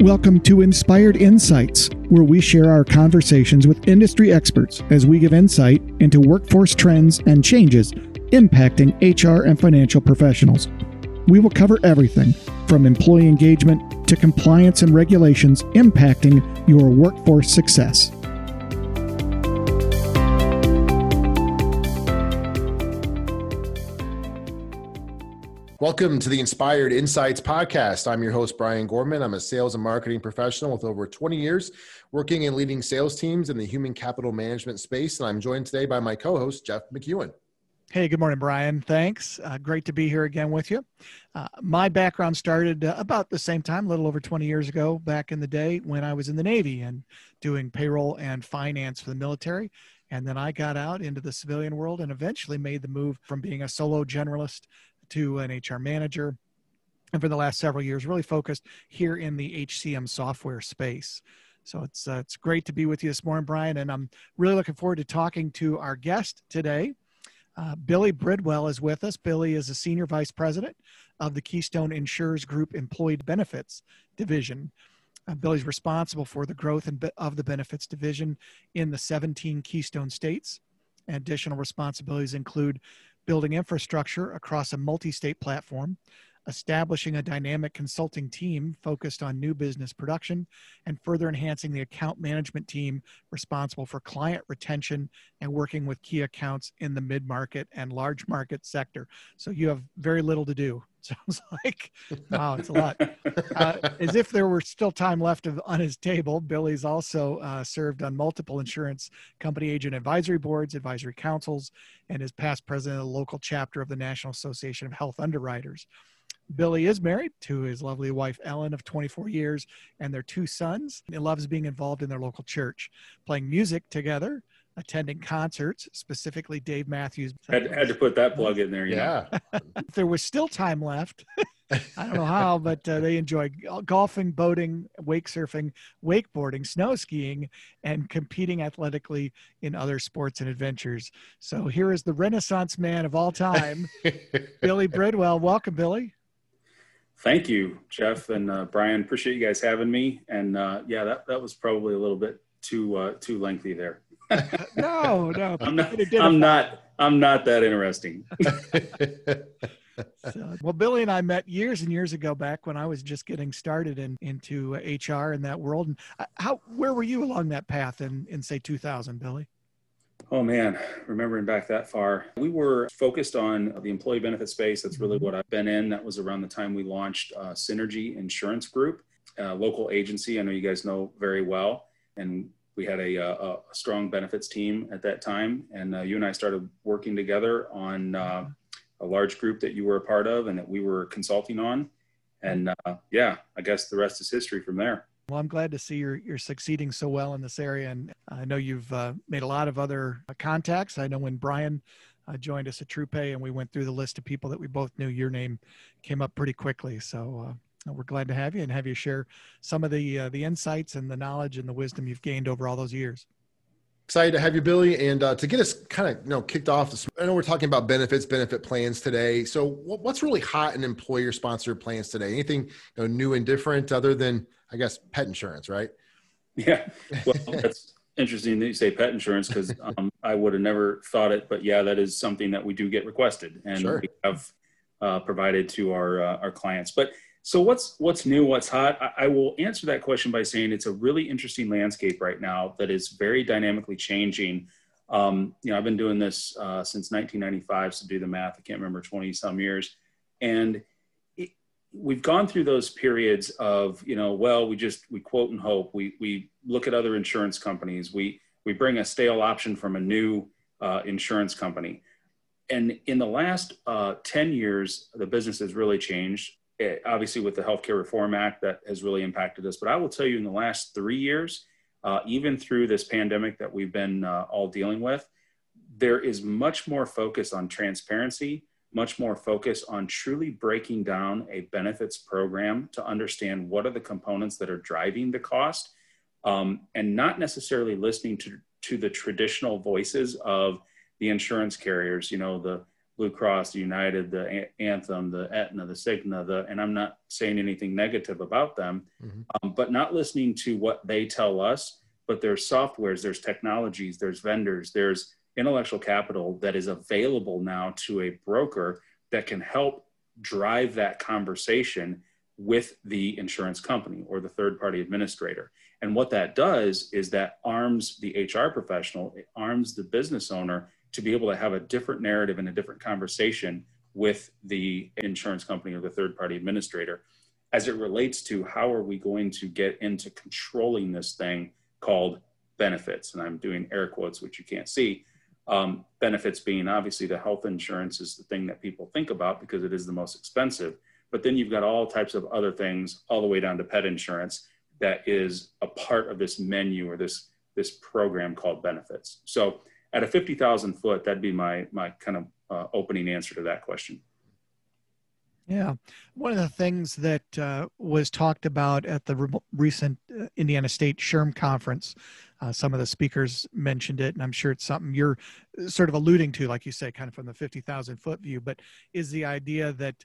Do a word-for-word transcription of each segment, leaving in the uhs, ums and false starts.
Welcome to Inspired Insights, where we share our conversations with industry experts as we give insight into workforce trends and changes impacting H R and financial professionals. We will cover everything from employee engagement to compliance and regulations impacting your workforce success. Welcome to the Inspired Insights podcast. I'm your host, Brian Gorman. I'm a sales and marketing professional with over twenty years working and leading sales teams in the human capital management space. And I'm joined today by my co-host, Jeff McEwen. Hey, good morning, Brian. Thanks. Uh, great to be here again with you. Uh, my background started uh, about the same time, a little over twenty years ago, back in the day when I was in the Navy and doing payroll and finance for the military. And then I got out into the civilian world and eventually made the move from being a solo generalist to an H R manager. And for the last several years, really focused here in the H C M software space. So it's, uh, it's great to be with you this morning, Brian. And I'm really looking forward to talking to our guest today. Uh, Billy Bridwell is with us. Billy is a senior vice president of the Keystone Insurers Group Employee Benefits Division. Uh, Billy's responsible for the growth and be- of the benefits division in the seventeen Keystone states. Additional responsibilities include building infrastructure across a multi-state platform, establishing a dynamic consulting team focused on new business production, and further enhancing the account management team responsible for client retention and working with key accounts in the mid-market and large market sector. So you have very little to do. Sounds like, wow, it's a lot. Uh, as if there were still time left of, on his table, Billy's also uh, served on multiple insurance company agent advisory boards, advisory councils, and is past president of the local chapter of the National Association of Health Underwriters. Billy is married to his lovely wife, Ellen, of twenty-four years, and their two sons. He loves being involved in their local church, playing music together, attending concerts, specifically Dave Matthews. Had, had to put that plug in there. You Yeah. know. If there was still time left, I don't know how, but uh, they enjoy golfing, boating, wake surfing, wakeboarding, snow skiing, and competing athletically in other sports and adventures. So here is the Renaissance man of all time, Billy Bridwell. Welcome, Billy. Thank you, Jeff and uh, Brian. Appreciate you guys having me. And uh, yeah, that, that was probably a little bit too uh, too lengthy there. no, no. I'm not. I'm not. I'm not that interesting. So, well, Billy and I met years and years ago back when I was just getting started in into H R in that world. And how, where were you along that path in, in say two thousand, Billy? Oh man, remembering back that far, we were focused on the employee benefit space. That's really what I've been in. That was around the time we launched uh, Synergy Insurance Group, a local agency I know you guys know very well. And we had a, a, a strong benefits team at that time. And uh, you and I started working together on uh, a large group that you were a part of and that we were consulting on. And uh, yeah, I guess the rest is history from there. Well, I'm glad to see you're, you're succeeding so well in this area. And I know you've uh, made a lot of other contacts. I know when Brian uh, joined us at TruePay and we went through the list of people that we both knew, your name came up pretty quickly. So uh, we're glad to have you and have you share some of the uh, the insights and the knowledge and the wisdom you've gained over all those years. Excited to have you, Billy. And uh, to get us kind of you know kicked off, this, I know we're talking about benefits, benefit plans today. So what's really hot in employer-sponsored plans today? Anything you know, new and different other than, I guess, pet insurance, right? Yeah. Well, that's interesting that you say pet insurance because um, I would have never thought it. But yeah, that is something that we do get requested and Sure. we have uh, provided to our uh, our clients. But so what's what's new, what's hot? I, I will answer that question by saying it's a really interesting landscape right now that is very dynamically changing. Um, you know, I've been doing this uh, since nineteen ninety-five, so do the math. I can't remember, twenty some years. And it, we've gone through those periods of, you know, well, we just, we quote and hope. We we look at other insurance companies. We, we bring a stale option from a new uh, insurance company. And in the last uh, ten years, the business has really changed. It, obviously with the Healthcare Reform Act that has really impacted us. But I will tell you in the last three years, uh, even through this pandemic that we've been uh, all dealing with, there is much more focus on transparency, much more focus on truly breaking down a benefits program to understand what are the components that are driving the cost um, and not necessarily listening to, to the traditional voices of the insurance carriers, you know, the Blue Cross, the United, the Anthem, the Aetna, the Cigna, the, and I'm not saying anything negative about them, mm-hmm. um, but not listening to what they tell us, but there's softwares, there's technologies, there's vendors, there's intellectual capital that is available now to a broker that can help drive that conversation with the insurance company or the third party administrator. And what that does is that arms the H R professional, it arms the business owner to be able to have a different narrative and a different conversation with the insurance company or the third party administrator as it relates to how are we going to get into controlling this thing called benefits. And I'm doing air quotes, which you can't see. Um, benefits being obviously the health insurance is the thing that people think about because it is the most expensive. But then you've got all types of other things all the way down to pet insurance that is a part of this menu or this, this program called benefits. So at a fifty thousand foot, that'd be my, my kind of uh, opening answer to that question. Yeah. One of the things that uh, was talked about at the re- recent uh, Indiana State SHRM conference, uh, some of the speakers mentioned it, and I'm sure it's something you're sort of alluding to, like you say, kind of from the fifty thousand foot view, but is the idea that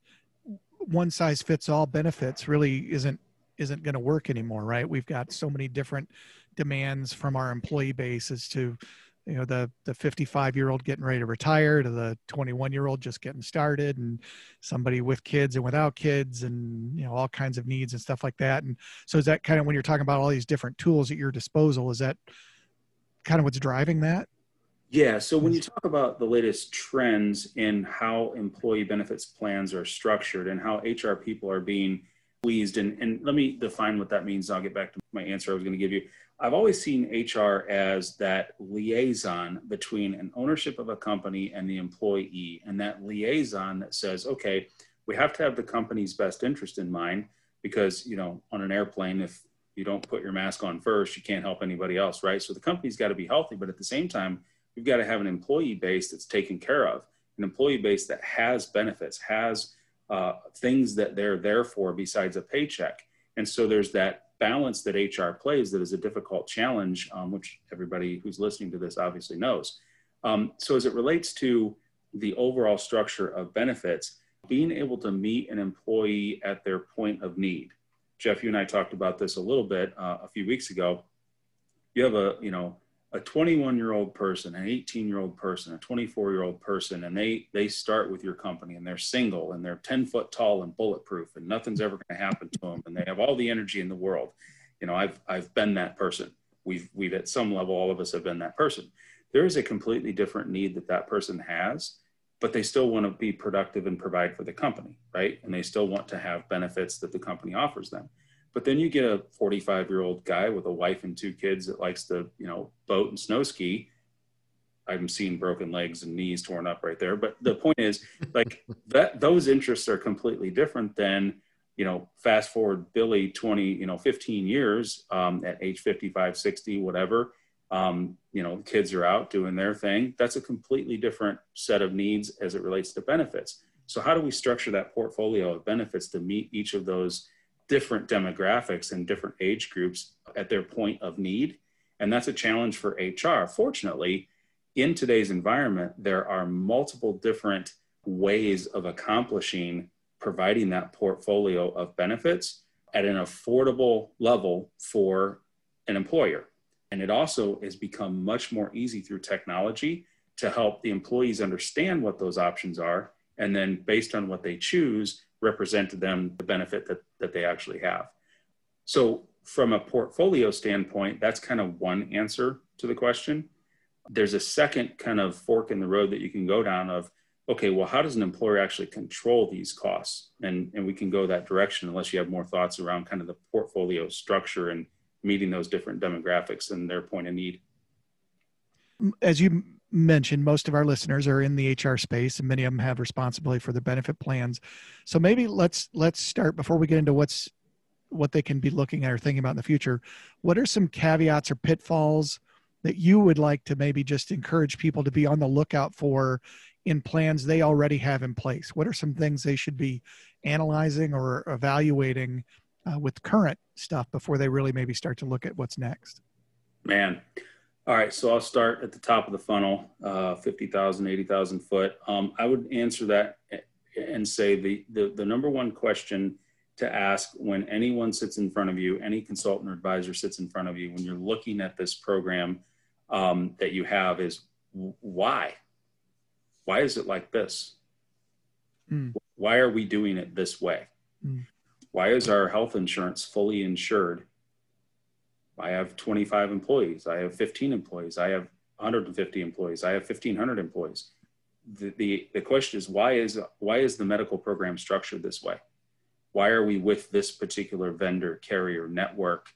one size fits all benefits really isn't isn't going to work anymore, right? We've got so many different demands from our employee base as to, you know, the the fifty-five year old getting ready to retire to the twenty-one year old just getting started, and somebody with kids and without kids, and, you know, all kinds of needs and stuff like that. And so is that kind of, when you're talking about all these different tools at your disposal, is that kind of what's driving that? Yeah. So when you talk about the latest trends in how employee benefits plans are structured and how H R people are being squeezed, and, and let me define what that means. I'll get back to my answer I was going to give you. I've always seen H R as that liaison between an ownership of a company and the employee, and that liaison that says, okay, we have to have the company's best interest in mind because, you know, on an airplane, if you don't put your mask on first, you can't help anybody else, right? So the company's got to be healthy, but at the same time, we've got to have an employee base that's taken care of, an employee base that has benefits, has uh, things that they're there for besides a paycheck. And so there's that balance that H R plays that is a difficult challenge, um, which everybody who's listening to this obviously knows. Um, so as it relates to the overall structure of benefits, being able to meet an employee at their point of need. Jeff, you and I talked about this a little bit uh, a few weeks ago. You have a, you know, a twenty-one year old person, an eighteen year old person, a twenty-four year old person, and they, they start with your company and they're single and they're ten foot tall and bulletproof and nothing's ever going to happen to them. And they have all the energy in the world. You know, I've, I've been that person. We've, we've at some level, all of us have been that person. There is a completely different need that that person has, but they still want to be productive and provide for the company, right? And they still want to have benefits that the company offers them. But then you get a forty-five year old guy with a wife and two kids that likes to, you know, boat and snow ski. I'm seeing broken legs and knees torn up right there. But the point is, like, that those interests are completely different than, you know, fast forward Billy twenty, you know, fifteen years um, at age fifty-five, sixty, whatever. Um, you know, kids are out doing their thing. That's a completely different set of needs as it relates to benefits. So how do we structure that portfolio of benefits to meet each of those different demographics and different age groups at their point of need? And that's a challenge for H R. Fortunately, in today's environment, there are multiple different ways of accomplishing providing that portfolio of benefits at an affordable level for an employer. And it also has become much more easy through technology to help the employees understand what those options are, and then based on what they choose, represent to them the benefit that, that they actually have. So from a portfolio standpoint, that's kind of one answer to the question. There's a second kind of fork in the road that you can go down of, okay, well, how does an employer actually control these costs? And, and we can go that direction unless you have more thoughts around kind of the portfolio structure and meeting those different demographics and their point of need. As you mentioned, most of our listeners are in the H R space, and many of them have responsibility for the benefit plans. So maybe let's let's start before we get into what's what they can be looking at or thinking about in the future. What are some caveats or pitfalls that you would like to maybe just encourage people to be on the lookout for in plans they already have in place? What are some things they should be analyzing or evaluating uh, with current stuff before they really maybe start to look at what's next? Man, All right, so I'll start at the top of the funnel, uh, fifty thousand, eighty thousand foot. Um, I would answer that and say the, the, the number one question to ask when anyone sits in front of you, any consultant or advisor sits in front of you, when you're looking at this program um, that you have is why? Why is it like this? Mm. Why are we doing it this way? Mm. Why is our health insurance fully insured? I have twenty-five employees. I have fifteen employees. I have one hundred fifty employees. I have fifteen hundred employees. The, the, the question is, why is, why is the medical program structured this way? Why are we with this particular vendor, carrier, network?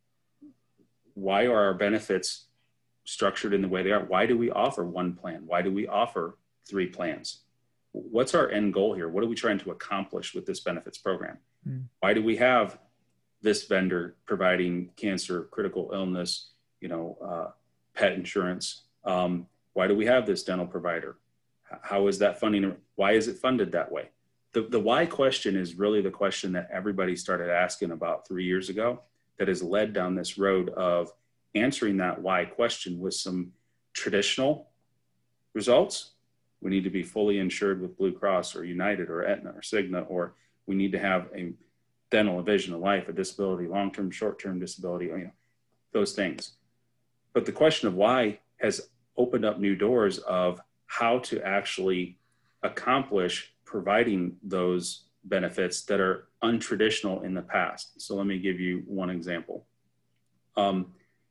Why are our benefits structured in the way they are? Why do we offer one plan? Why do we offer three plans? What's our end goal here? What are we trying to accomplish with this benefits program? Mm. Why do we have this vendor providing cancer, critical illness, you know, uh, pet insurance? Um, why do we have this dental provider? How is that funding? Why is it funded that way? The, the why question is really the question that everybody started asking about three years ago that has led down this road of answering that why question with some traditional results. We need to be fully insured with Blue Cross or United or Aetna or Cigna, or we need to have a dental, a vision, a life, a disability, long-term, short-term disability, you know, those things. But the question of why has opened up new doors of how to actually accomplish providing those benefits that are untraditional in the past. So let me give you one example. Um,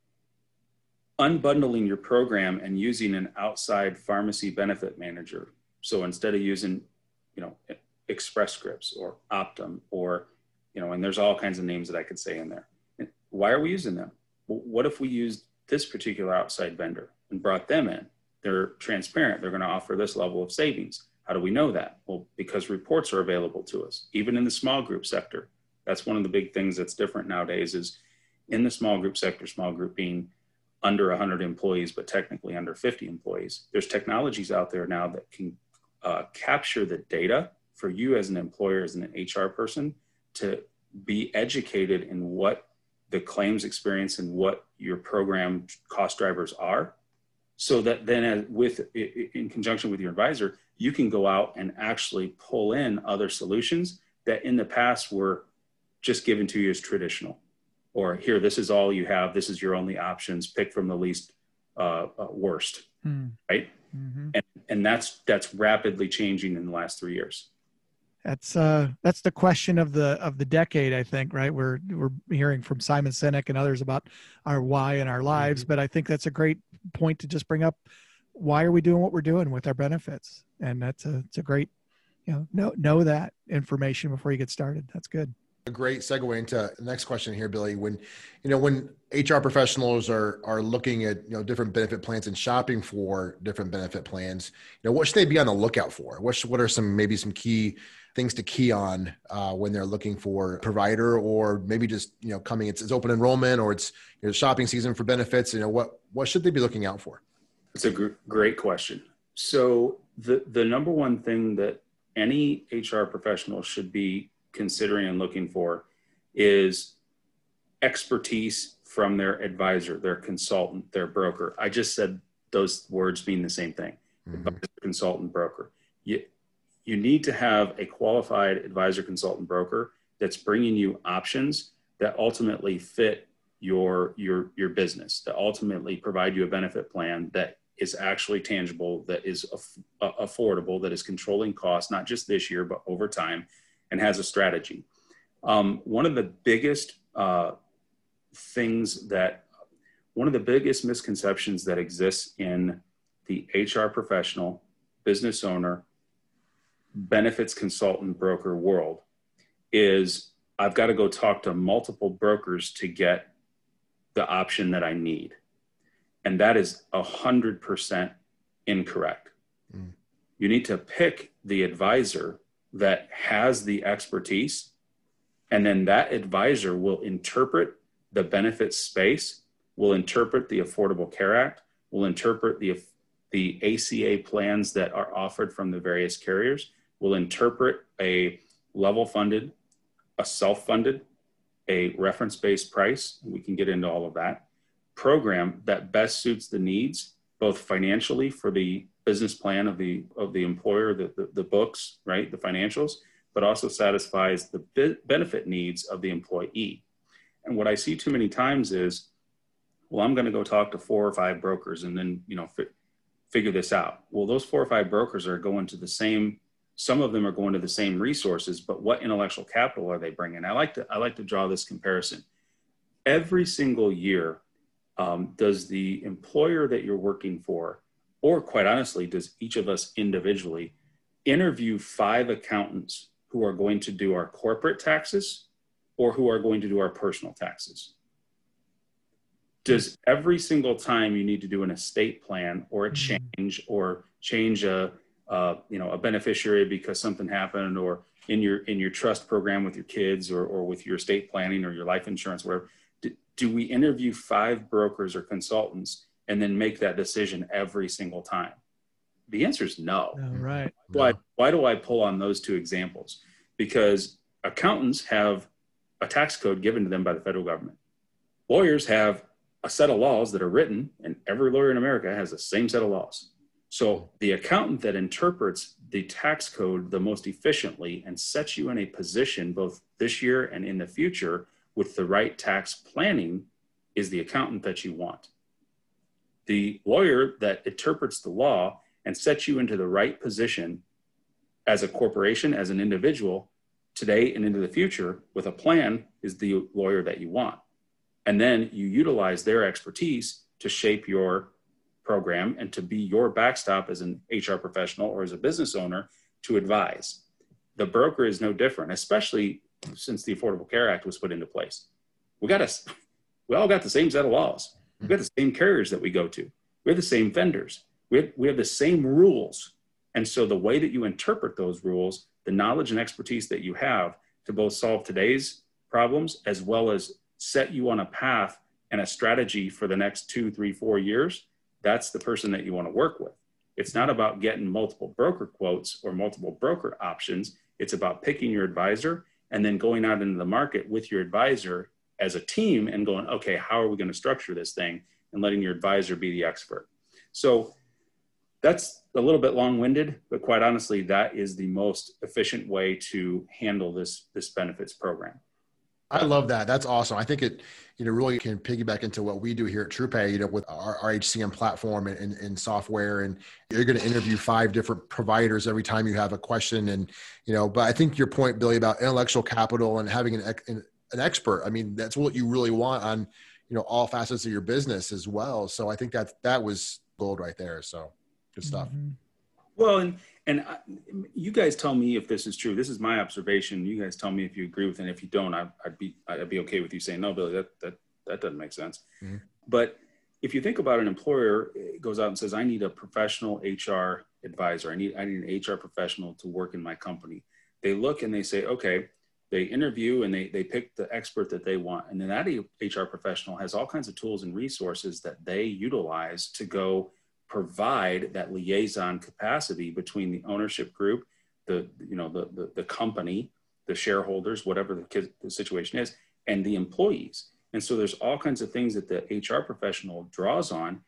unbundling your program and using an outside pharmacy benefit manager. So instead of using, you know, Express Scripts or Optum or, you know, and there's all kinds of names that I could say in there. Why are we using them? Well, what if we used this particular outside vendor and brought them in? They're transparent. They're going to offer this level of savings. How do we know that? Well, because reports are available to us, even in the small group sector. That's one of the big things that's different nowadays is in the small group sector, small group being under one hundred employees, but technically under fifty employees. There's technologies out there now that can uh, capture the data for you as an employer, as an H R person, to be educated in what the claims experience and what your program cost drivers are. So that then as with, in conjunction with your advisor, you can go out and actually pull in other solutions that in the past were just given to you as traditional. Or here, this is all you have. This is your only options. Pick from the least uh, uh, worst, mm. right? Mm-hmm. And, and that's that's rapidly changing in the last three years. That's uh, that's the question of the of the decade, I think, right? We're we're hearing from Simon Sinek and others about our why in our lives, mm-hmm. but I think that's a great point to just bring up. Why are we doing what we're doing with our benefits? And that's a it's a great, you know, know know that information before you get started. That's good. A great segue into the next question here, Billy. When, you know, when H R professionals are are looking at, you know, different benefit plans and shopping for different benefit plans, you know, what should they be on the lookout for? What should, what are some maybe some key things to key on uh, when they're looking for a provider, or maybe just, you know, coming it's, it's open enrollment or it's, you know, shopping season for benefits? You know, what what should they be looking out for? It's a gr- great question. So the the number one thing that any H R professional should be considering and looking for is expertise from their advisor, their consultant, their broker. I just said those words mean the same thing. Mm-hmm. Advisor, consultant, broker. You, you need to have a qualified advisor, consultant, broker that's bringing you options that ultimately fit your, your, your business, that ultimately provide you a benefit plan that is actually tangible, that is aff- affordable, that is controlling costs, not just this year, but over time, and has a strategy. Um, one of the biggest uh, things that, one of the biggest misconceptions that exists in the H R professional, business owner, benefits consultant, broker world is I've got to go talk to multiple brokers to get the option that I need. And that is one hundred percent incorrect. Mm. You need to pick the advisor that has the expertise, and then that advisor will interpret the benefits space, will interpret the Affordable Care Act, will interpret the, the A C A plans that are offered from the various carriers, will interpret a level funded, a self-funded, a reference-based price. We can get into all of that. program that best suits the needs, both financially for the business plan of the of the employer, the, the, the books, right, the financials, but also satisfies the be- benefit needs of the employee. And what I see too many times is, well, I'm going to go talk to four or five brokers and then, you know, fi- figure this out. Well, those four or five brokers are going to the same, some of them are going to the same resources, but what intellectual capital are they bringing? I like to, I like to draw this comparison. Every single year, um, does the employer that you're working for, or quite honestly, does each of us individually interview five accountants who are going to do our corporate taxes or who are going to do our personal taxes? Does every single time you need to do an estate plan or a change or change a, uh, you know, a beneficiary because something happened, or in your in your trust program with your kids, or or with your estate planning or your life insurance, whatever, do, do we interview five brokers or consultants and then make that decision every single time? The answer is no. Oh, right. Why, why do I pull on those two examples? Because accountants have a tax code given to them by the federal government. Lawyers have a set of laws that are written, and every lawyer in America has the same set of laws. So the accountant that interprets the tax code the most efficiently and sets you in a position both this year and in the future with the right tax planning is the accountant that you want. The lawyer that interprets the law and sets you into the right position as a corporation, as an individual, today and into the future with a plan is the lawyer that you want. And then you utilize their expertise to shape your program and to be your backstop as an H R professional or as a business owner to advise. The broker is no different, especially since the Affordable Care Act was put into place. We got a, we all got the same set of laws. We got the same carriers that we go to. We have the same vendors. We have, we have the same rules. And so the way that you interpret those rules, the knowledge and expertise that you have to both solve today's problems as well as set you on a path and a strategy for the next two, three, four years, that's the person that you want to work with. It's not about getting multiple broker quotes or multiple broker options. It's about picking your advisor and then going out into the market with your advisor as a team and going, okay, how are we going to structure this thing, and letting your advisor be the expert. So that's a little bit long-winded, but quite honestly, that is the most efficient way to handle this, this benefits program. I love that. That's awesome. I think it, you know, really can piggyback into what we do here at TruePay, you know, with our, our H C M platform and, and, and software. And you're going to interview five different providers every time you have a question. And, you know, but I think your point, Billy, about intellectual capital and having an, an, an expert, I mean, that's what you really want on, you know, all facets of your business as well. So I think that that was gold right there. So good stuff. Mm-hmm. Well, and and I, you guys tell me if this is true. This is my observation. You guys tell me if you agree with it. And if you don't, I, I'd be I'd be okay with you saying, no, Billy, that that that doesn't make sense. Mm-hmm. But if you think about an employer, it goes out and says, I need a professional H R advisor. I need I need an H R professional to work in my company. They look and they say, okay. They interview and they they pick the expert that they want. And then that H R professional has all kinds of tools and resources that they utilize to go provide that liaison capacity between the ownership group, the, you know, the, the, the company, the shareholders, whatever the, the situation is, and the employees. And so there's all kinds of things that the H R professional draws on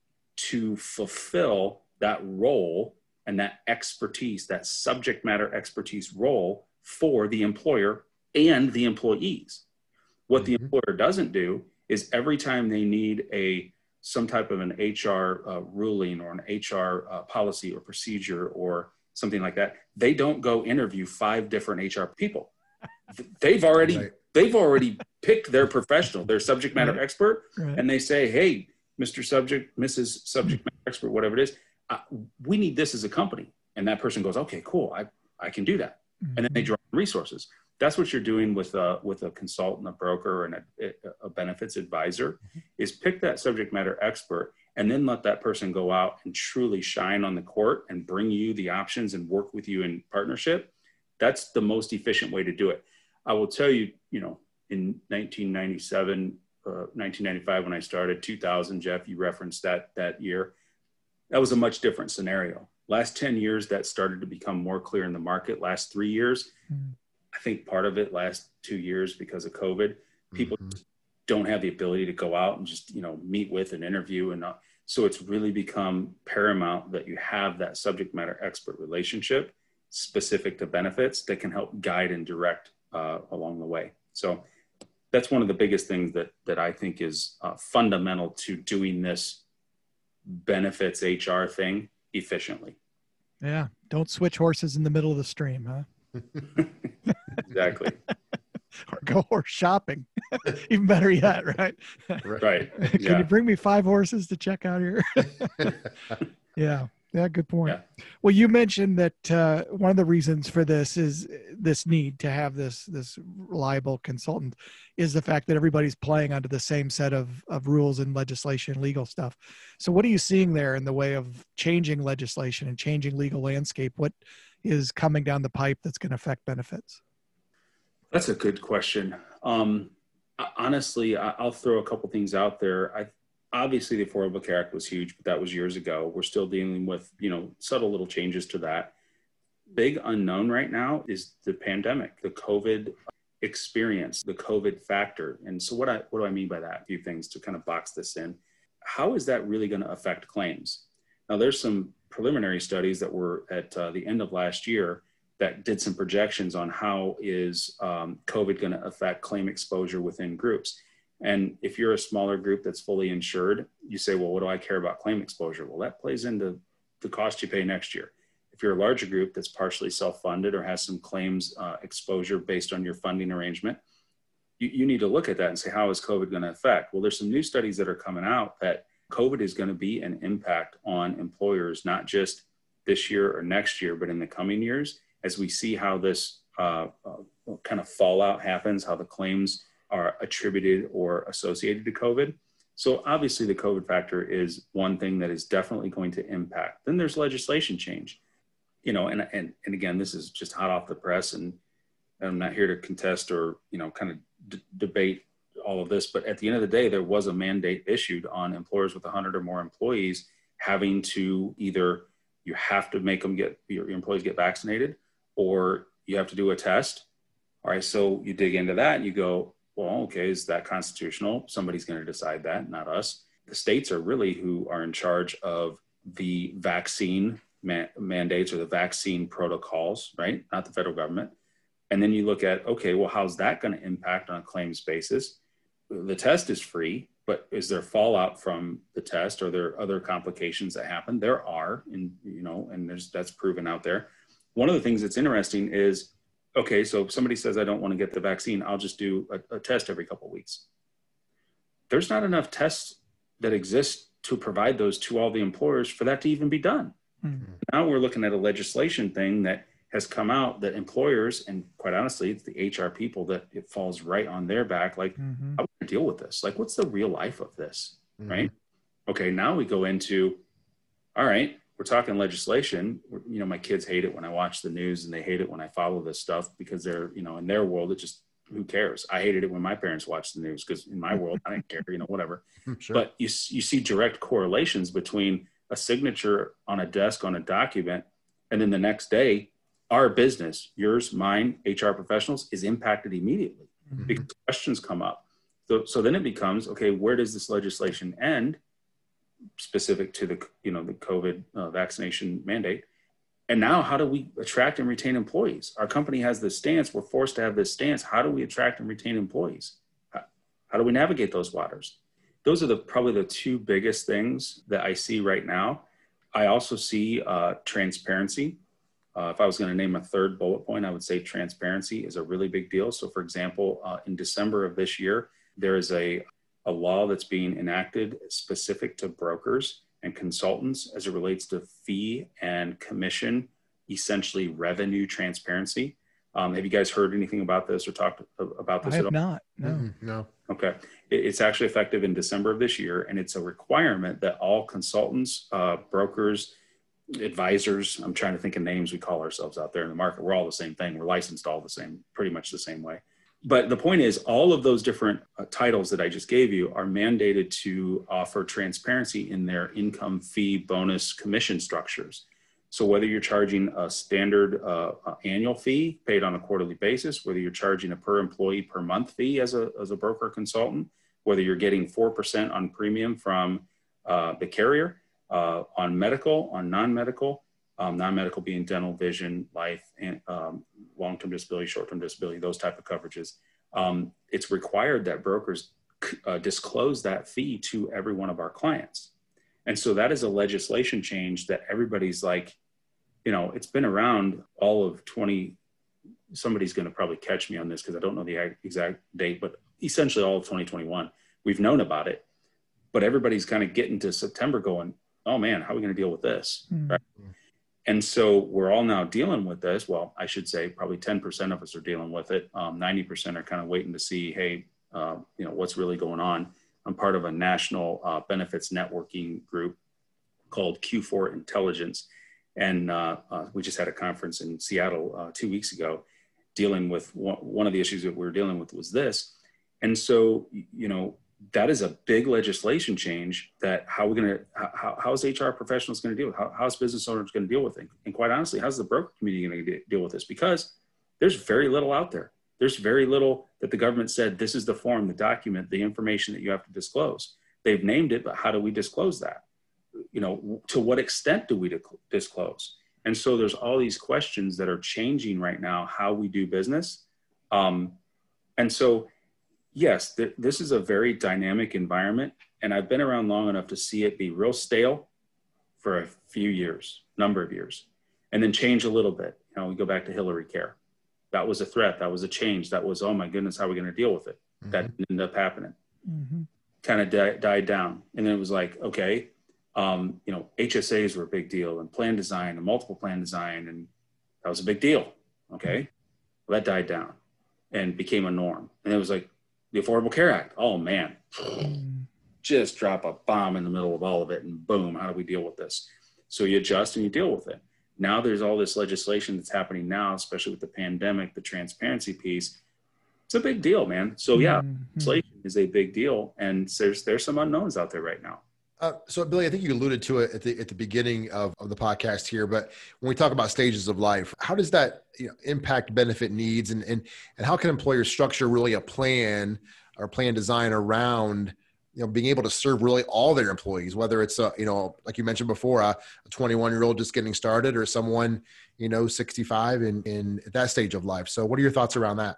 to fulfill that role and that expertise, that subject matter expertise role for the employer and the employees. What mm-hmm. the employer doesn't do is every time they need a some type of an H R uh, ruling or an H R uh, policy or procedure or something like that, they don't go interview five different H R people. They've already right. they've already picked their professional, their subject matter right. expert, right. and they say, "Hey, Mister Subject, Missus Subject Matter Expert, whatever it is, uh, we need this as a company." And that person goes, "Okay, cool, I I can do that." Mm-hmm. And then they draw resources. That's what you're doing with a, with a consultant, a broker, and a, a benefits advisor, mm-hmm. is pick that subject matter expert and then let that person go out and truly shine on the court and bring you the options and work with you in partnership. That's the most efficient way to do it. I will tell you, you know, in nineteen ninety-seven, uh, nineteen ninety-five, when I started, two thousand, Jeff, you referenced that, that year, that was a much different scenario. Last ten years, that started to become more clear in the market. Last three years, mm-hmm. I think part of it last two years because of COVID, people mm-hmm. don't have the ability to go out and just, you know, meet with and interview. And not, so it's really become paramount that you have that subject matter expert relationship specific to benefits that can help guide and direct uh, along the way. So that's one of the biggest things that, that I think is uh, fundamental to doing this benefits H R thing efficiently. Yeah. Don't switch horses in the middle of the stream, huh? Exactly. Or go horse shopping. Even better yet, right? Right. Can Yeah. you bring me five horses to check out here? Yeah. Yeah. Good point. Yeah. Well, you mentioned that uh, one of the reasons for this is this need to have this, this reliable consultant is the fact that everybody's playing under the same set of, of rules and legislation, legal stuff. So what are you seeing there in the way of changing legislation and changing legal landscape? What is coming down the pipe that's going to affect benefits? That's a good question. Um, honestly, I'll throw a couple things out there. I obviously the Affordable Care Act was huge, but that was years ago. We're still dealing with, you know, subtle little changes to that. Big unknown right now is the pandemic, the COVID experience, the COVID factor. And so what I what do I mean by that? A few things to kind of box this in. How is that really going to affect claims? Now, there's some preliminary studies that were at uh, the end of last year that did some projections on how is um, COVID going to affect claim exposure within groups. And if you're a smaller group that's fully insured, you say, well, what do I care about claim exposure? Well, that plays into the cost you pay next year. If you're a larger group that's partially self-funded or has some claims uh, exposure based on your funding arrangement, you, you need to look at that and say, how is COVID going to affect? Well, there's some new studies that are coming out that COVID is going to be an impact on employers, not just this year or next year, but in the coming years, as we see how this uh, uh, kind of fallout happens, how the claims are attributed or associated to COVID. So obviously the COVID factor is one thing that is definitely going to impact. Then there's legislation change, you know, and, and, and again, this is just hot off the press, and I'm not here to contest or, you know, kind of d- debate all of this, but at the end of the day, there was a mandate issued on employers with one hundred or more employees having to either, you have to make them get, your, your employees get vaccinated, or you have to do a test. All right, so you dig into that and you go, well, okay, is that constitutional? Somebody's going to decide that, not us. The states are really who are in charge of the vaccine man- mandates or the vaccine protocols, right? Not the federal government. And then you look at, okay, well, how's that going to impact on a claims basis? The test is free, but is there fallout from the test? Are there other complications that happen? There are, and you know, and there's that's proven out there. One of the things that's interesting is, okay, so if somebody says, I don't want to get the vaccine, I'll just do a, a test every couple of weeks. There's not enough tests that exist to provide those to all the employers for that to even be done. Mm-hmm. Now we're looking at a legislation thing that has come out that employers, and quite honestly, it's the H R people that it falls right on their back. Like, mm-hmm. how do we deal with this? Like, what's the real life of this, mm-hmm. right? Okay, now we go into, all right, we're talking legislation. You know, my kids hate it when I watch the news, and they hate it when I follow this stuff because they're, you know, in their world, it just, who cares? I hated it when my parents watched the news because in my world, I didn't care, you know, whatever. Sure. But you you see direct correlations between a signature on a desk on a document, and then the next day, our business, yours, mine, H R professionals, is impacted immediately mm-hmm. because questions come up. So, so then it becomes, okay, where does this legislation end? Specific to the, you know, the COVID uh, vaccination mandate. And now how do we attract and retain employees? Our company has this stance. We're forced to have this stance. How do we attract and retain employees? How, how do we navigate those waters? Those are the probably the two biggest things that I see right now. I also see uh, transparency. Uh, if I was going to name a third bullet point, I would say transparency is a really big deal. So for example, uh, in December of this year, there is a a law that's being enacted specific to brokers and consultants as it relates to fee and commission, essentially revenue transparency. Um, have you guys heard anything about this or talked about this I at have all? not, no. Mm-hmm. No. Okay. It, it's actually effective in December of this year, and it's a requirement that all consultants, uh, brokers, advisors, I'm trying to think of names we call ourselves out there in the market. We're all the same thing. We're licensed all the same, pretty much the same way. But the point is, all of those different uh, titles that I just gave you are mandated to offer transparency in their income, fee, bonus, commission structures. So whether you're charging a standard uh, uh, annual fee paid on a quarterly basis, whether you're charging a per employee per month fee as a, as a broker consultant, whether you're getting four percent on premium from uh, the carrier, uh, on medical, on non-medical, um, non-medical being dental, vision, life, and um, long-term disability, short-term disability, those type of coverages. Um, it's required that brokers uh, disclose that fee to every one of our clients. And so that is a legislation change that everybody's like, you know, it's been around all of twenty, somebody's going to probably catch me on this because I don't know the exact date, but essentially all of twenty twenty-one, we've known about it, but everybody's kind of getting to September going, oh man, how are we going to deal with this? Mm-hmm. Right? And so we're all now dealing with this. Well, I should say probably ten percent of us are dealing with it. Um, ninety percent are kind of waiting to see, hey, uh, you know, what's really going on. I'm part of a national uh, benefits networking group called Q four Intelligence. And uh, uh, we just had a conference in Seattle uh, two weeks ago dealing with one, one of the issues that we were dealing with was this. And so, you know, that is a big legislation change that how we're going to, how, how's H R professionals going to deal with, how, how's business owners going to deal with it? And quite honestly, how's the broker community going to deal with this? Because there's very little out there. There's very little that the government said, this is the form, the document, the information that you have to disclose. They've named it, but how do we disclose that? You know, to what extent do we disclose? And so there's all these questions that are changing right now, how we do business. Um, and so, yes, th- this is a very dynamic environment. And I've been around long enough to see it be real stale for a few years, number of years, and then change a little bit. You know, we go back to Hillary Care. That was a threat. That was a change. That was, oh my goodness, how are we going to deal with it? Mm-hmm. That ended up happening. Mm-hmm. Kind of di- died down. And then it was like, okay, um, you know, H S As were a big deal, and plan design and multiple plan design. And that was a big deal. Okay. Well, that died down and became a norm. And it was like the Affordable Care Act. Oh man, just drop a bomb in the middle of all of it. And boom, how do we deal with this? So you adjust and you deal with it. Now there's all this legislation that's happening now, especially with the pandemic, the transparency piece. It's a big deal, man. So yeah, mm-hmm. legislation is a big deal. And there's, there's some unknowns out there right now. Uh, so Billy, I think you alluded to it at the at the beginning of, of the podcast here, but when we talk about stages of life, how does that you know, impact benefit needs, and, and and how can employers structure really a plan or plan design around you know being able to serve really all their employees, whether it's a, you know like you mentioned before, a twenty-one year old just getting started, or someone you know sixty-five in in at that stage of life. So what are your thoughts around that?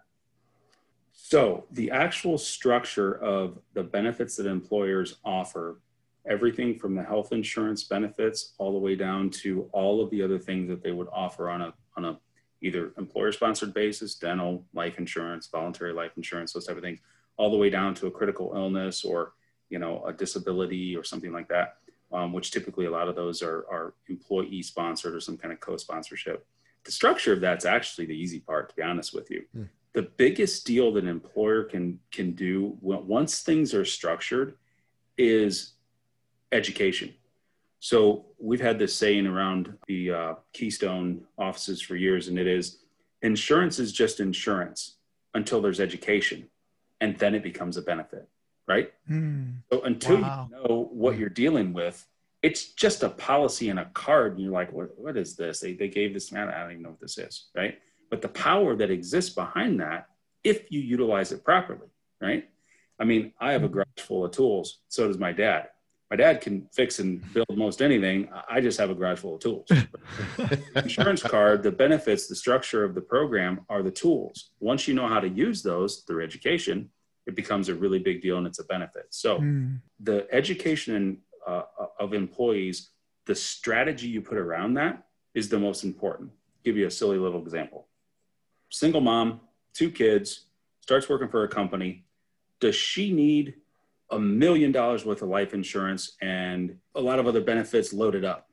So the actual structure of the benefits that employers offer, everything from the health insurance benefits all the way down to all of the other things that they would offer on a on a either employer sponsored basis, dental, life insurance, voluntary life insurance, those type of things, all the way down to a critical illness or you know a disability or something like that, um, which typically a lot of those are, are employee sponsored or some kind of co-sponsorship. The structure of that's actually the easy part, to be honest with you. Hmm. The biggest deal that an employer can can do once things are structured is education. So we've had this saying around the uh, Keystone offices for years, and it is insurance is just insurance until there's education, and then it becomes a benefit, right? Mm. So until wow. you know what you're dealing with, it's just a policy and a card, and you're like, what, what is this? They, they gave this, man, I don't even know what this is, right? But the power that exists behind that, if you utilize it properly, right? I mean, I have a garage full of tools. So does my dad. My dad can fix and build most anything. I just have a garage full of tools. Insurance card, the benefits, the structure of the program are the tools. Once you know how to use those through education, it becomes a really big deal and it's a benefit. So mm. the education uh, of employees, the strategy you put around that is the most important. I'll give you a silly little example. Single mom, two kids, starts working for a company. Does she need a million dollars worth of life insurance and a lot of other benefits loaded up?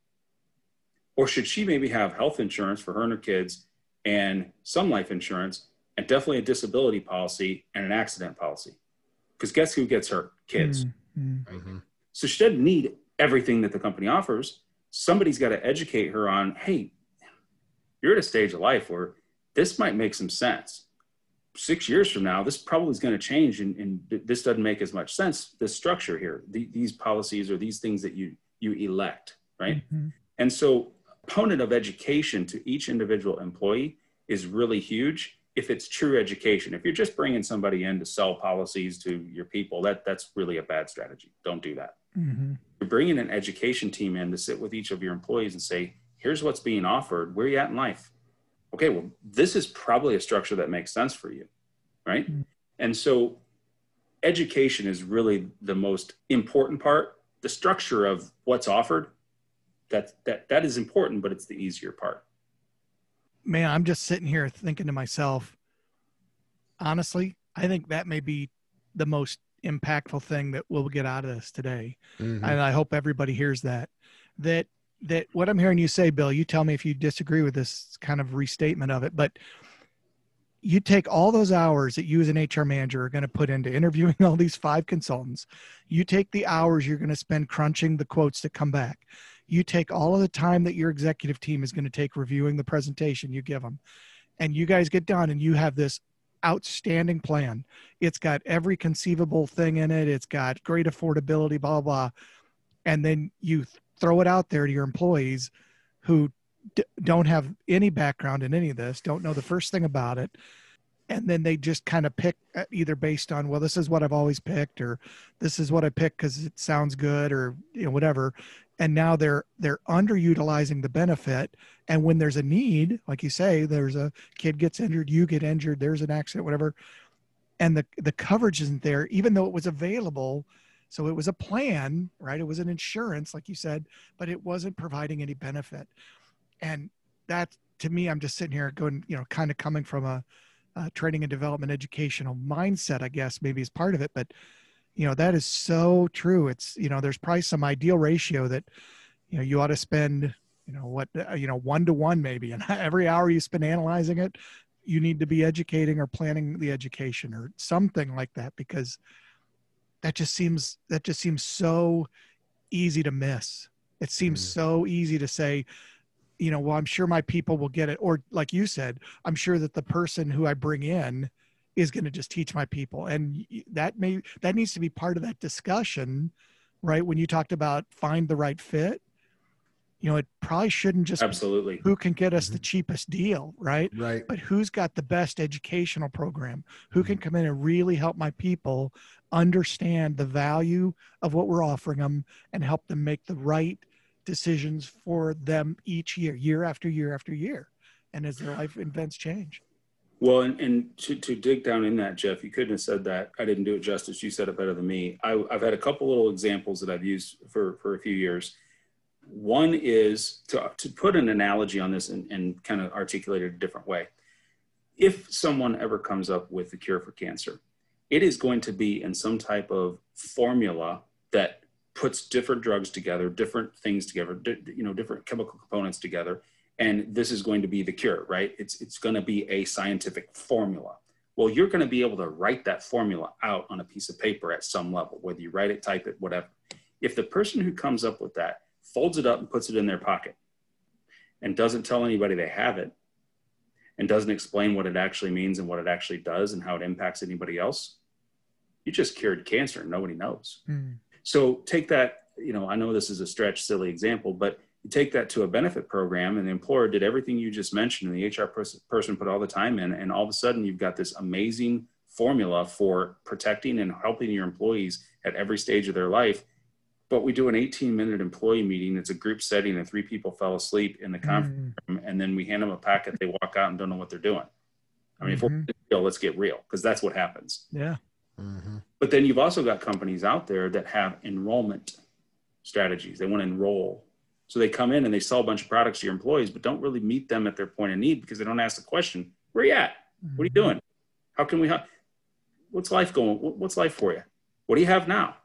Or should she maybe have health insurance for her and her kids and some life insurance and definitely a disability policy and an accident policy? Because guess who gets hurt? Kids. Mm-hmm. Mm-hmm. So she doesn't need everything that the company offers. Somebody's got to educate her on, hey, you're at a stage of life where this might make some sense. Six years from now, this probably is going to change, and, and this doesn't make as much sense. The structure here, the, these policies or these things that you you elect, right? Mm-hmm. And so, component of education to each individual employee is really huge. if it's true education. If you're just bringing somebody in to sell policies to your people, that that's really a bad strategy. Don't do that. Mm-hmm. You're bringing an education team in to sit with each of your employees and say, here's what's being offered. Where are you at in life? Okay, well, this is probably a structure that makes sense for you, right? Mm-hmm. And so education is really the most important part. The structure of what's offered, that, that, that is important, but it's the easier part. Man, I'm just sitting here thinking to myself, honestly, I think that may be the most impactful thing that we'll get out of this today. Mm-hmm. And I hope everybody hears that, that, that what I'm hearing you say, Bill, you tell me if you disagree with this kind of restatement of it, but you take all those hours that you as an H R manager are going to put into interviewing all these five consultants. You take the hours you're going to spend crunching the quotes that come back. You take all of the time that your executive team is going to take reviewing the presentation you give them, and you guys get done and you have this outstanding plan. It's got every conceivable thing in it. It's got great affordability, blah, blah. And then you throw it out there to your employees who d- don't have any background in any of this, don't know the first thing about it. And then they just kind of pick either based on, well, this is what I've always picked, or this is what I picked because it sounds good, or, you know, whatever. And now they're, they're underutilizing the benefit. And when there's a need, like you say, there's a kid gets injured, you get injured, there's an accident, whatever. And the, the coverage isn't there, even though it was available. So it was a plan, right? It was an insurance, like you said, but it wasn't providing any benefit. And that, to me, I'm just sitting here going, you know, kind of coming from a, Uh, training and development educational mindset, I guess maybe is part of it, but you know, that is so true. It's, you know, there's probably some ideal ratio that, you know, you ought to spend, you know, what, uh, you know, one to one maybe. And every hour you spend analyzing it, you need to be educating or planning the education or something like that, because that just seems, that just seems so easy to miss. It seems mm. so easy to say, you know, well, I'm sure my people will get it. Or like you said, I'm sure that the person who I bring in is going to just teach my people. And that may, that needs to be part of that discussion, right? When you talked about find the right fit, you know, it probably shouldn't just absolutely be who can get us mm-hmm. the cheapest deal, right? Right. But who's got the best educational program, who can come in and really help my people understand the value of what we're offering them and help them make the right decisions for them each year, year after year after year. And as their life events change. Well, and, and to, to dig down in that, Jeff, you couldn't have said that. I didn't do it justice. You said it better than me. I, I've had a couple little examples that I've used for, for a few years. One is to, to put an analogy on this and, and kind of articulate it a different way. If someone ever comes up with the cure for cancer, it is going to be in some type of formula that puts different drugs together, different things together, di- you know, different chemical components together. And this is going to be the cure, right? It's, it's going to be a scientific formula. Well, you're going to be able to write that formula out on a piece of paper at some level, whether you write it, type it, whatever. If the person who comes up with that folds it up and puts it in their pocket and doesn't tell anybody they have it and doesn't explain what it actually means and what it actually does and how it impacts anybody else, you just cured cancer and nobody knows. Mm. So take that, you know, I know this is a stretch, silly example, but you take that to a benefit program and the employer did everything you just mentioned and the H R pers- person put all the time in, and all of a sudden you've got this amazing formula for protecting and helping your employees at every stage of their life. But we do an eighteen minute employee meeting. It's a group setting and three people fell asleep in the conference mm. room, and then we hand them a packet. They walk out and don't know what they're doing. I mean, mm-hmm. if we're real, let's get real, because that's what happens. Yeah. Mm-hmm. But then you've also got companies out there that have enrollment strategies. They want to enroll. So they come in and they sell a bunch of products to your employees, but don't really meet them at their point of need because they don't ask the question, where are you at? Mm-hmm. What are you doing? How can we help? What's life going? What's life for you? What do you have now?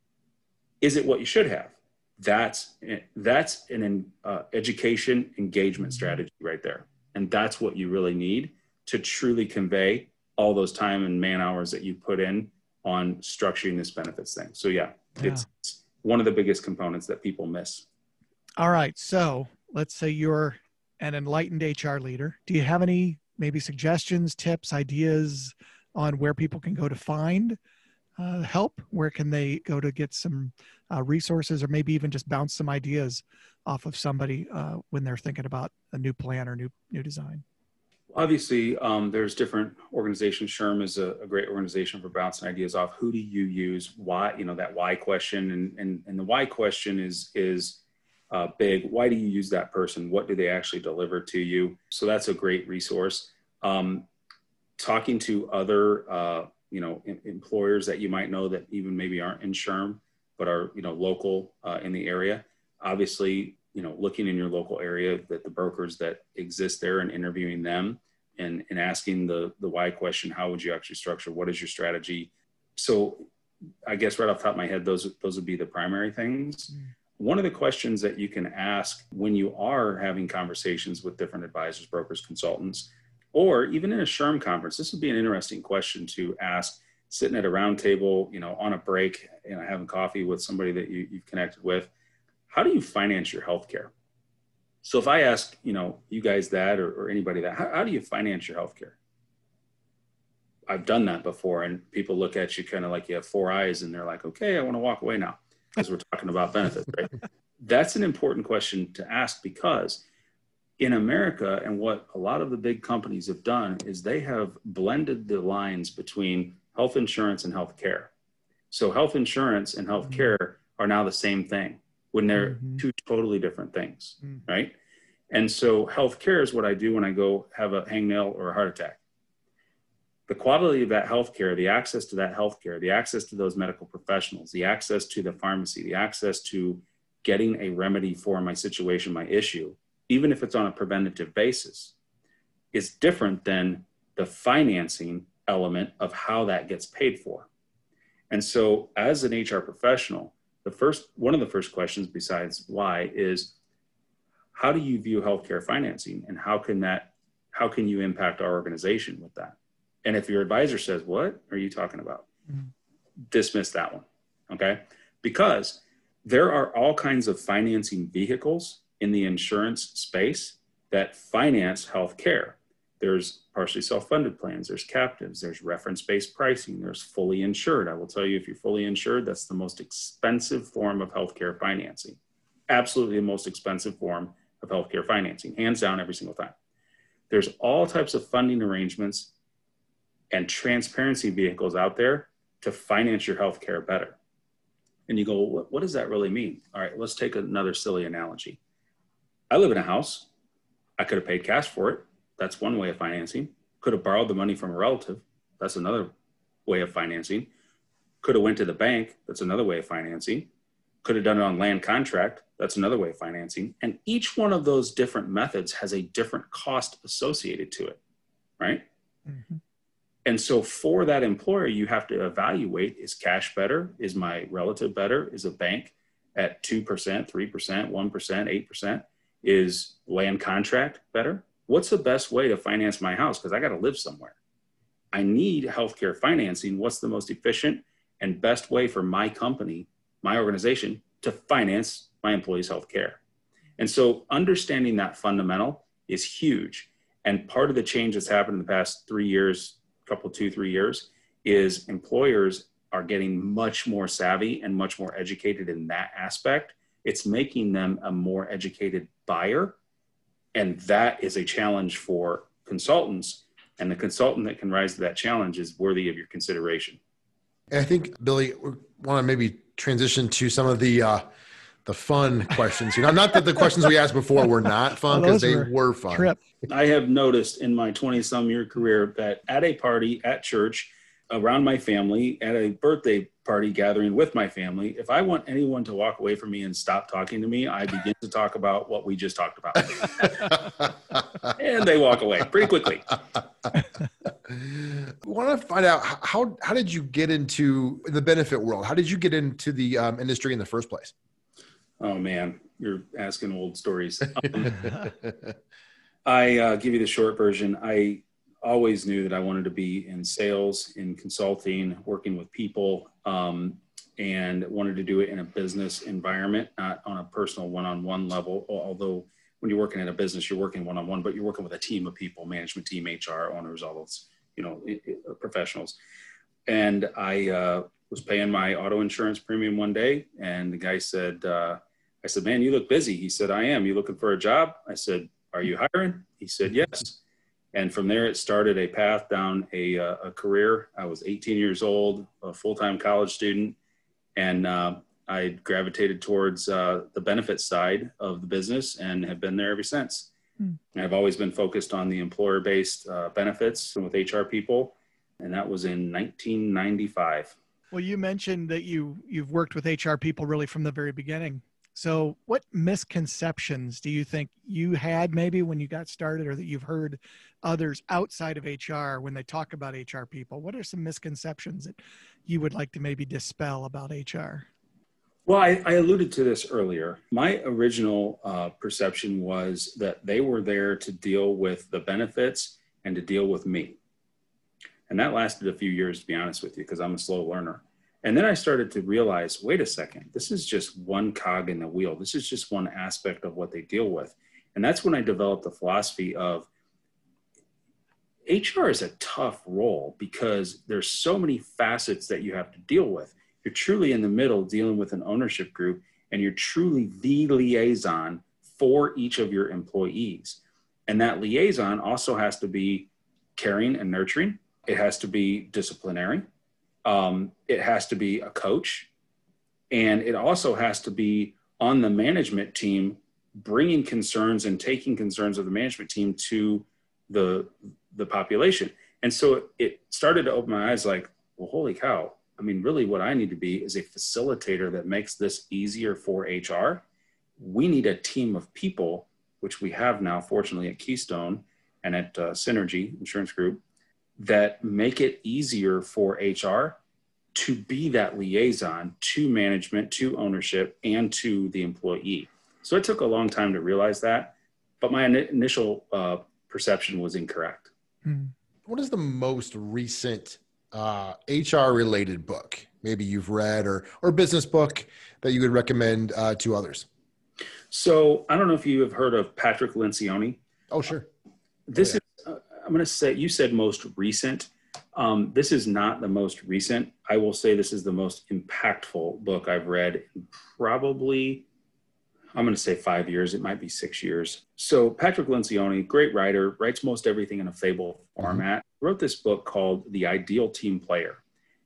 Is it what you should have? That's, that's an uh, education engagement strategy right there. And that's what you really need to truly convey all those time and man hours that you put in on structuring this benefits thing. So yeah, yeah. It's, it's one of the biggest components that people miss. All right. So let's say you're an enlightened H R leader. Do you have any maybe suggestions, tips, ideas on where people can go to find uh, help? Where can they go to get some uh, resources, or maybe even just bounce some ideas off of somebody uh, when they're thinking about a new plan or new new design? Obviously, um, there's different organizations. SHRM is a, a great organization for bouncing ideas off. Who do you use? Why? You know, that why question, and and and the why question is is uh, big. Why do you use that person? What do they actually deliver to you? So that's a great resource. Um, talking to other uh, you know em- employers that you might know that even maybe aren't in SHRM but are you know local uh, in the area. Obviously, you know, looking in your local area, that the brokers that exist there and interviewing them and, and asking the, the why question, how would you actually structure? What is your strategy? So I guess right off the top of my head, those, those would be the primary things. Mm. One of the questions that you can ask when you are having conversations with different advisors, brokers, consultants, or even in a SHRM conference, this would be an interesting question to ask sitting at a round table, you know, on a break, you know, having coffee with somebody that you, you've connected with. How do you finance your healthcare? So if I ask, you know, you guys that, or, or anybody that, how, how do you finance your healthcare? I've done that before, and people look at you kind of like you have four eyes, and they're like, okay, I want to walk away now because we're talking about benefits, right? That's an important question to ask, because in America, and what a lot of the big companies have done is they have blended the lines between health insurance and healthcare. So health insurance and healthcare are now the same thing, when they're mm-hmm. two totally different things, mm. right? And so healthcare is what I do when I go have a hangnail or a heart attack. The quality of that healthcare, the access to that healthcare, the access to those medical professionals, the access to the pharmacy, the access to getting a remedy for my situation, my issue, even if it's on a preventative basis, is different than the financing element of how that gets paid for. And so as an H R professional, The first, one of the first questions besides why is, how do you view healthcare financing, and how can that, how can you impact our organization with that? And if your advisor says, what are you talking about? Mm-hmm. Dismiss that one, okay? Because there are all kinds of financing vehicles in the insurance space that finance healthcare. There's partially self-funded plans, there's captives, there's reference-based pricing, there's fully insured. I will tell you, if you're fully insured, that's the most expensive form of healthcare financing. Absolutely the most expensive form of healthcare financing, hands down every single time. There's all types of funding arrangements and transparency vehicles out there to finance your healthcare better. And you go, what, what does that really mean? All right, let's take another silly analogy. I live in a house. I could have paid cash for it. That's one way of financing. Could have borrowed the money from a relative. That's another way of financing. Could have went to the bank. That's another way of financing. Could have done it on land contract. That's another way of financing. And each one of those different methods has a different cost associated to it, right? Mm-hmm. And so for that employer, you have to evaluate, is cash better? Is my relative better? Is a bank at two percent, three percent, one percent, eight percent? Is land contract better? What's the best way to finance my house? Because I got to live somewhere. I need healthcare financing. What's the most efficient and best way for my company, my organization, to finance my employees' healthcare? And so understanding that fundamental is huge. And part of the change that's happened in the past three years, couple, two, three years, is employers are getting much more savvy and much more educated in that aspect. It's making them a more educated buyer. And that is a challenge for consultants. And the consultant that can rise to that challenge is worthy of your consideration. And I think, Billy, we want to maybe transition to some of the uh, the fun questions. You know, not that the questions we asked before were not fun, because well, they were, were fun. Trip. I have noticed in my twenty-some year career that at a party, at church, around my family, at a birthday party gathering with my family, if I want anyone to walk away from me and stop talking to me, I begin to talk about what we just talked about. And they walk away pretty quickly. We want to find out, how how did you get into the benefit world? How did you get into the um, industry in the first place? Oh, man, you're asking old stories. Um, I uh, give you the short version. I always knew that I wanted to be in sales, in consulting, working with people, um, and wanted to do it in a business environment, not on a personal one-on-one level. Although when you're working in a business, you're working one-on-one, but you're working with a team of people, management team, H R, owners, all those, you know, it, it, professionals. And I uh, was paying my auto insurance premium one day, and the guy said, uh, I said, man, you look busy. He said, I am. You looking for a job? I said, are you hiring? He said, yes. And from there, it started a path down a, uh, a career. I was eighteen years old, a full-time college student, and uh, I gravitated towards uh, the benefits side of the business and have been there ever since. Hmm. I've always been focused on the employer-based uh, benefits with H R people, and that was in nineteen ninety-five. Well, you mentioned that you, you've worked with H R people really from the very beginning. So what misconceptions do you think you had maybe when you got started, or that you've heard others outside of H R when they talk about H R people? What are some misconceptions that you would like to maybe dispel about H R? Well, I, I alluded to this earlier. My original uh, perception was that they were there to deal with the benefits and to deal with me. And that lasted a few years, to be honest with you, because I'm a slow learner. And then I started to realize, wait a second, this is just one cog in the wheel. This is just one aspect of what they deal with. And that's when I developed the philosophy of H R is a tough role because there's so many facets that you have to deal with. You're truly in the middle dealing with an ownership group, and you're truly the liaison for each of your employees. And that liaison also has to be caring and nurturing. It has to be disciplinary. Um, it has to be a coach, and it also has to be on the management team, bringing concerns and taking concerns of the management team to the, the population. And so it, it started to open my eyes like, well, holy cow. I mean, really what I need to be is a facilitator that makes this easier for H R. We need a team of people, which we have now, fortunately, at Keystone and at uh, Synergy Insurance Group, that make it easier for H R to be that liaison to management, to ownership, and to the employee. So it took a long time to realize that, but my in- initial uh, perception was incorrect. Hmm. What is the most recent uh, H R related book maybe you've read, or or business book that you would recommend uh, to others? So I don't know if you have heard of Patrick Lencioni. Oh, sure. This oh, yeah. is, uh, I'm going to say, you said most recent. Um, this is not the most recent. I will say this is the most impactful book I've read in probably, I'm going to say five years. It might be six years. So Patrick Lencioni, great writer, writes most everything in a fable format, mm-hmm. wrote this book called The Ideal Team Player.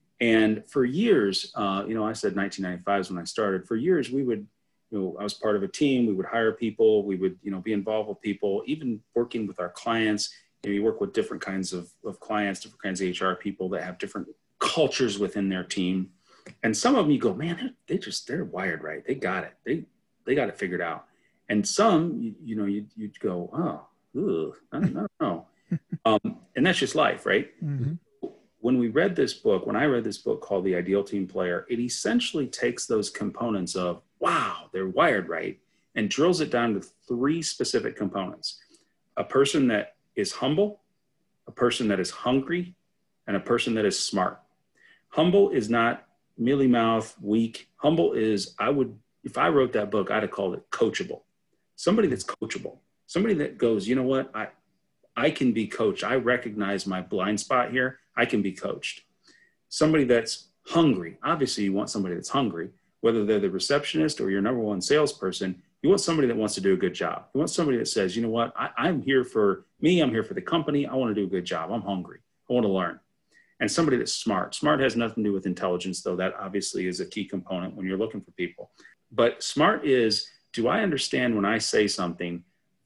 And for years, uh, you know, I said nineteen ninety-five is when I started. For years, we would, you know, I was part of a team. We would hire people. We would, you know, be involved with people, even working with our clients. You know, you work with different kinds of, of clients, different kinds of H R people that have different cultures within their team. And some of them you go, man, they just, they're wired right. They got it. They, they got it figured out. And some, you, you know, you, you'd go, oh, ugh, I don't know. um, and that's just life, right? Mm-hmm. When we read this book, when I read this book called The Ideal Team Player, it essentially takes those components of, wow, they're wired right, and drills it down to three specific components. A person that is humble, a person that is hungry, and a person that is smart. Humble is not mealy mouth, weak. Humble is, I would, if I wrote that book, I'd have called it coachable. Somebody that's coachable. Somebody that goes, you know what, I, I can be coached. I recognize my blind spot here. I can be coached. Somebody that's hungry. Obviously, you want somebody that's hungry, whether they're the receptionist or your number one salesperson. You want somebody that wants to do a good job. You want somebody that says, you know what, I, I'm here for me. I'm here for the company. I want to do a good job. I'm hungry. I want to learn. And somebody that's smart. Smart has nothing to do with intelligence, though that obviously is a key component when you're looking for people. But smart is, do I understand when I say something,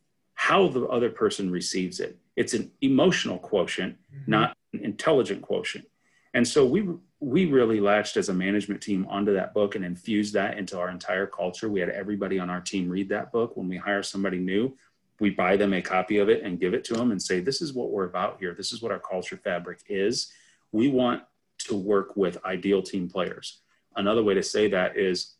how the other person receives it? It's an emotional quotient, mm-hmm. not an intelligent quotient. And so we we really latched as a management team onto that book and infused that into our entire culture. We had everybody on our team read that book. When we hire somebody new, we buy them a copy of it and give it to them and say, this is what we're about here. This is what our culture fabric is. We want to work with ideal team players. Another way to say that is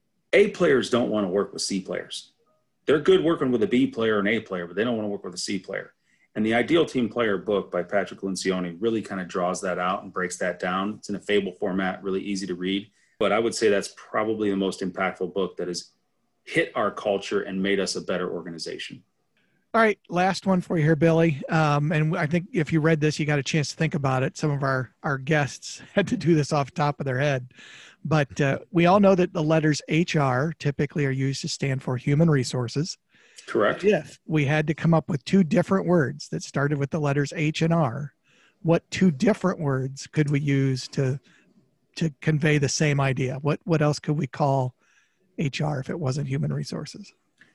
A players don't want to work with C players. They're good working with a B player and A player, but they don't want to work with a C player. And the Ideal Team Player book by Patrick Lencioni really kind of draws that out and breaks that down. It's in a fable format, really easy to read. But I would say that's probably the most impactful book that has hit our culture and made us a better organization. All right, last one for you here, Billy. Um, and I think if you read this, you got a chance to think about it. Some of our, our guests had to do this off the top of their head. But uh, we all know that the letters H R typically are used to stand for human resources. Correct. If we had to come up with two different words that started with the letters H and R, what two different words could we use to to convey the same idea? What what else could we call H R if it wasn't human resources?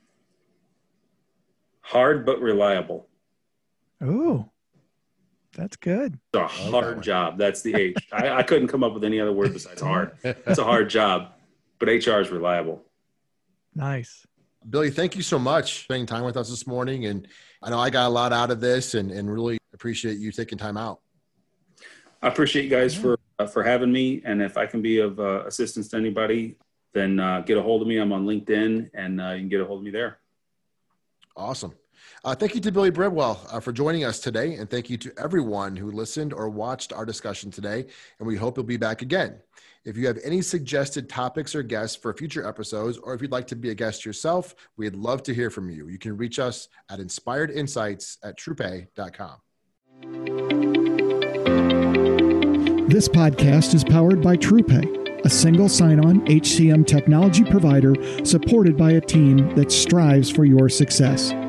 Hard but reliable. Oh, that's good. It's a hard job. That's the H. I, I couldn't come up with any other word besides hard. It's a hard job, but H R is reliable. Nice. Billy, thank you so much for spending time with us this morning. And I know I got a lot out of this and, and really appreciate you taking time out. I appreciate you guys for uh, for having me. And if I can be of uh, assistance to anybody, then uh, get a hold of me. I'm on LinkedIn, and uh, you can get a hold of me there. Awesome. Uh, thank you to Billy Bridwell uh, for joining us today. And thank you to everyone who listened or watched our discussion today. And we hope you'll be back again. If you have any suggested topics or guests for future episodes, or if you'd like to be a guest yourself, we'd love to hear from you. You can reach us at inspired insights at TruePay dot com. This podcast is powered by TruePay, a single sign-on H C M technology provider supported by a team that strives for your success.